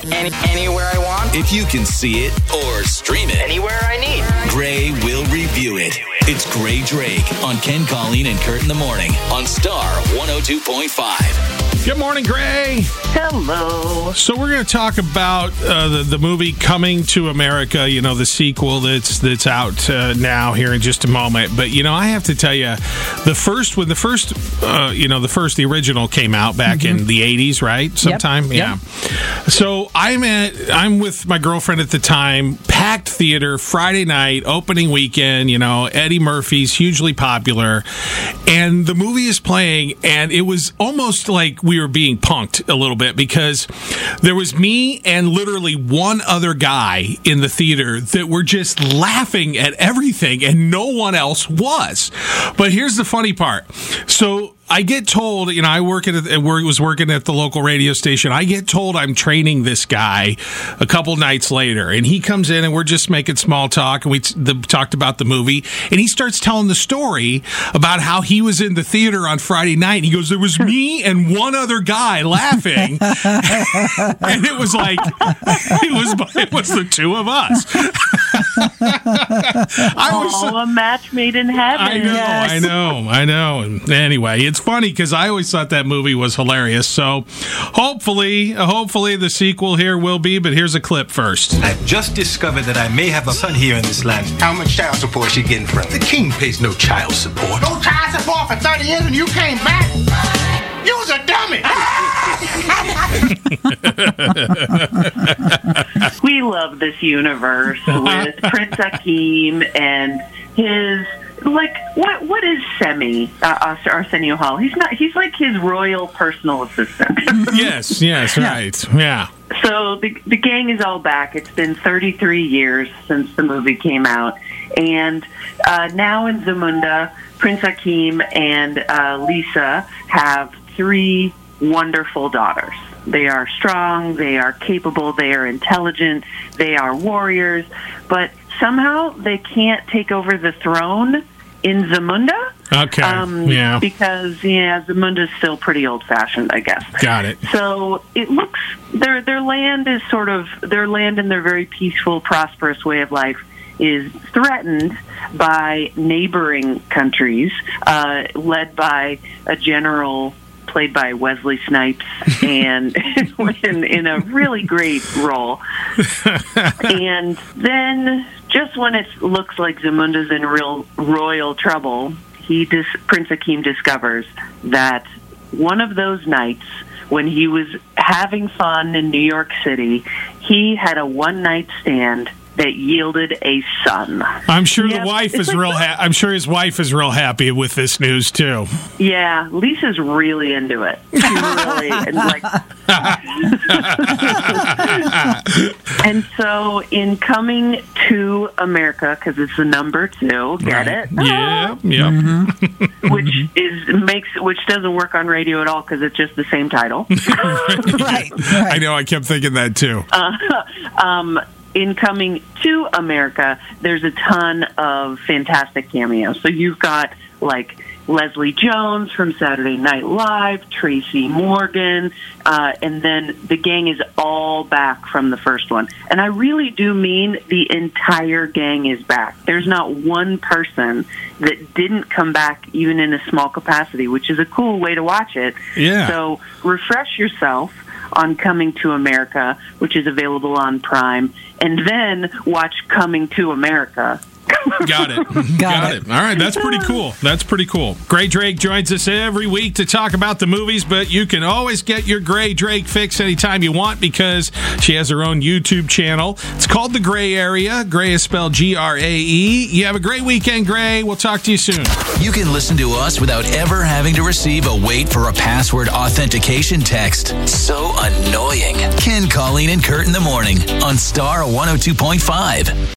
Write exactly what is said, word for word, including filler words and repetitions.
Any, anywhere I want. If you can see it or stream it, anywhere I need. Gray will review it. It's Gray Drake on Ken, Colleen, and Kurt in the morning on Star one oh two point five. Good morning, Gray. Hello. So we're going to talk about uh, the, the movie Coming to America, you know, the sequel that's that's out uh, now here in just a moment. But, you know, I have to tell you, the first, when the first, uh, you know, the first, the original came out back mm-hmm. in the eighties, right? Sometime? Yep. Yeah. Yep. So I'm at, I'm with my girlfriend at the time, packed theater, Friday night, opening weekend, you know, Eddie Murphy's hugely popular. And the movie is playing, and it was almost like we were being punked a little bit because there was me and literally one other guy in the theater that were just laughing at everything, and no one else was. But here's the funny part. So I get told, you know, I work at a, was working at the local radio station. I get told I'm training this guy a couple nights later, and he comes in and we're just making small talk, and we t- the, talked about the movie, and he starts telling the story about how he was in the theater on Friday night. And he goes, "There was me and one other guy laughing," and it was like it was it was the two of us. I was oh, so, a match made in heaven. I know, yes. I know, I know. And anyway, it's funny because I always thought that movie was hilarious. So hopefully, hopefully the sequel here will be. But here's a clip first. I've just discovered that I may have a son here in this land. How much child support is she getting from? The king pays no child support. No child support for thirty years and you came back? You was a dummy. We love this universe with Prince Akeem and his, like, what what is Semi, uh, Arsenio Hall? He's not, he's like his royal personal assistant. Yes, yes, right, yeah. So the the gang is all back. It's been thirty-three years since the movie came out, and uh, now in Zamunda, Prince Akeem and uh, Lisa have three wonderful daughters. They are strong, they are capable, they are intelligent, they are warriors, but somehow they can't take over the throne in Zamunda. Okay, um, yeah. Because, yeah, Zamunda's still pretty old-fashioned, I guess. Got it. So it looks, their their land is sort of, their land and their very peaceful, prosperous way of life is threatened by neighboring countries, uh, led by a general played by Wesley Snipes, and in, in a really great role. And then, just when it looks like Zamunda's in real royal trouble, he dis- Prince Akeem discovers that one of those nights, when he was having fun in New York City, he had a one-night stand that yielded a son. I'm sure yep. the wife it's is like, real. Ha- I'm sure his wife is real happy with this news too. Yeah, Lisa's really into it. She really and like. And so, in Coming to America, because it's the number two, get right. it? Yeah, yeah. Mm-hmm. Which is makes which doesn't work on radio at all because it's just the same title. right. right. I know. I kept thinking that too. Uh, um. In Coming to America, there's a ton of fantastic cameos. So you've got, like, Leslie Jones from Saturday Night Live, Tracy Morgan, uh, and then the gang is all back from the first one. And I really do mean the entire gang is back. There's not one person that didn't come back, even in a small capacity, which is a cool way to watch it. Yeah. So refresh yourself on Coming to America, which is available on Prime, and then watch Coming to America. Got it. Got, Got it. it. All right, that's pretty cool. That's pretty cool. Gray Drake joins us every week to talk about the movies, but you can always get your Gray Drake fix anytime you want because she has her own YouTube channel. It's called The Gray Area. Gray is spelled G R A E. You have a great weekend, Gray. We'll talk to you soon. You can listen to us without ever having to receive a wait for a password authentication text. So annoying. Ken, Colleen, and Kurt in the morning on Star one oh two point five.